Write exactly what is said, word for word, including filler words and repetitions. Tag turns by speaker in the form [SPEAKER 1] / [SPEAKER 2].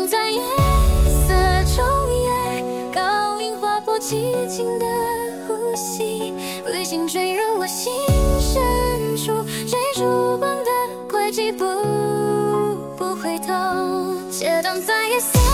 [SPEAKER 1] 在夜色中夜，高音划破寂静的呼吸，旅行坠入我心深处，追逐般的轨迹，不不回头，街灯在夜色